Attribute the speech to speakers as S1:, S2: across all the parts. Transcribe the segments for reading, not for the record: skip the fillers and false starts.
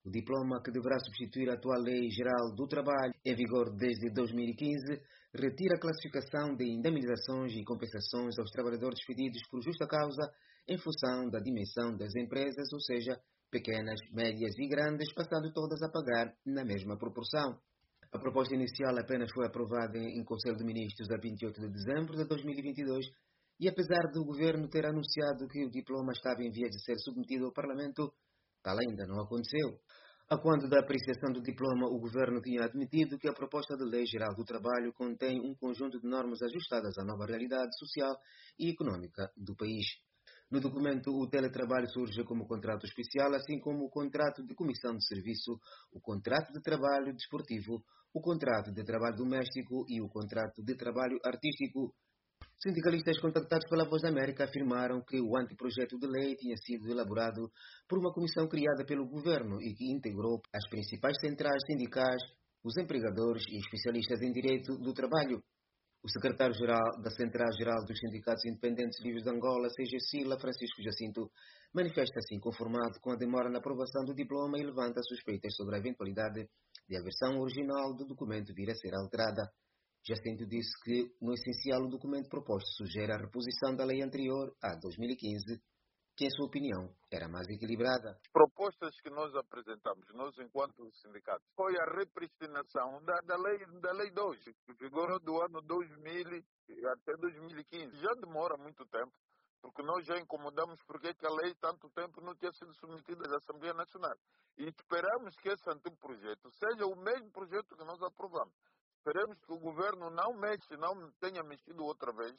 S1: O diploma, que deverá substituir a atual Lei Geral do Trabalho, em vigor desde 2015, retira a classificação de indemnizações e compensações aos trabalhadores despedidos por justa causa em função da dimensão das empresas, ou seja, pequenas, médias e grandes, passando todas a pagar na mesma proporção. A proposta inicial apenas foi aprovada em Conselho de Ministros a 28 de dezembro de 2022 e, apesar do governo ter anunciado que o diploma estava em via de ser submetido ao Parlamento, tal ainda não aconteceu. A quando da apreciação do diploma, o governo tinha admitido que a proposta de Lei Geral do Trabalho contém um conjunto de normas ajustadas à nova realidade social e econômica do país. No documento, o teletrabalho surge como contrato especial, assim como o contrato de comissão de serviço, o contrato de trabalho desportivo, o contrato de trabalho doméstico e o contrato de trabalho artístico. Sindicalistas contactados pela Voz da América afirmaram que o anteprojeto de lei tinha sido elaborado por uma comissão criada pelo governo e que integrou as principais centrais sindicais, os empregadores e especialistas em direito do trabalho. O secretário-geral da Central-Geral dos Sindicatos Independentes Livres de Angola, CGCILA, Francisco Jacinto, manifesta-se inconformado com a demora na aprovação do diploma e levanta suspeitas sobre a eventualidade de a versão original do documento vir a ser alterada. Jacinto disse que, no essencial, o documento proposto sugere a reposição da lei anterior, a 2015, que, em sua opinião, era mais equilibrada.
S2: Propostas que nós apresentamos, nós enquanto sindicatos, foi a repristinação da lei 2, que vigorou do ano 2000 até 2015. Já demora muito tempo, porque nós já incomodamos porque que a lei tanto tempo não tinha sido submetida à Assembleia Nacional. E esperamos que esse anteprojeto seja o mesmo projeto que nós aprovamos. Esperemos que o governo não tenha mexido outra vez,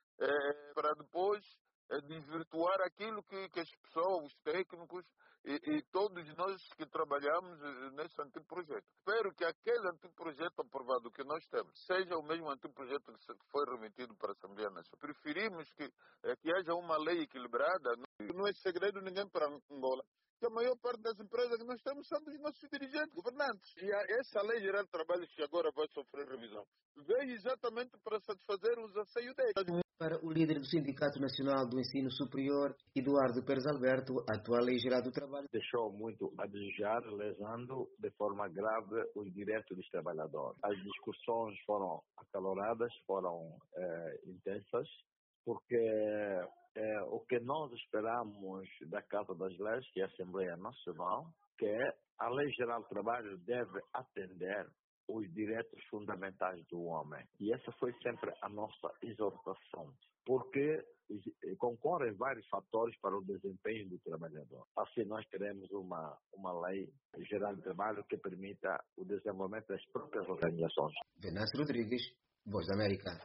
S2: para depois desvirtuar aquilo que as pessoas, os técnicos e todos nós que trabalhamos nesse anteprojeto. Espero que aquele anteprojeto aprovado que nós temos seja o mesmo anteprojeto que foi remetido para a Assembleia Nacional. Preferimos que haja uma lei equilibrada. Não é segredo ninguém para Angola que a maior parte das empresas que nós temos são dos nossos dirigentes, governantes. E essa Lei Geral de Trabalho que agora vai sofrer revisão veio exatamente para satisfazer os anseios deles.
S1: Para o líder do Sindicato Nacional do Ensino Superior, Eduardo Pérez Alberto, a atual Lei Geral do Trabalho
S3: deixou muito a desejar, lesando de forma grave os direitos dos trabalhadores. As discussões foram acaloradas, foram intensas, porque o que nós esperamos da Casa das Leis, que é a Assembleia Nacional, que é a Lei Geral do Trabalho deve atender os direitos fundamentais do homem. E essa foi sempre a nossa exortação, porque concorrem vários fatores para o desempenho do trabalhador. Assim, nós queremos uma lei geral de trabalho que permita o desenvolvimento das próprias organizações.
S1: Venâncio Rodrigues, Voz da América.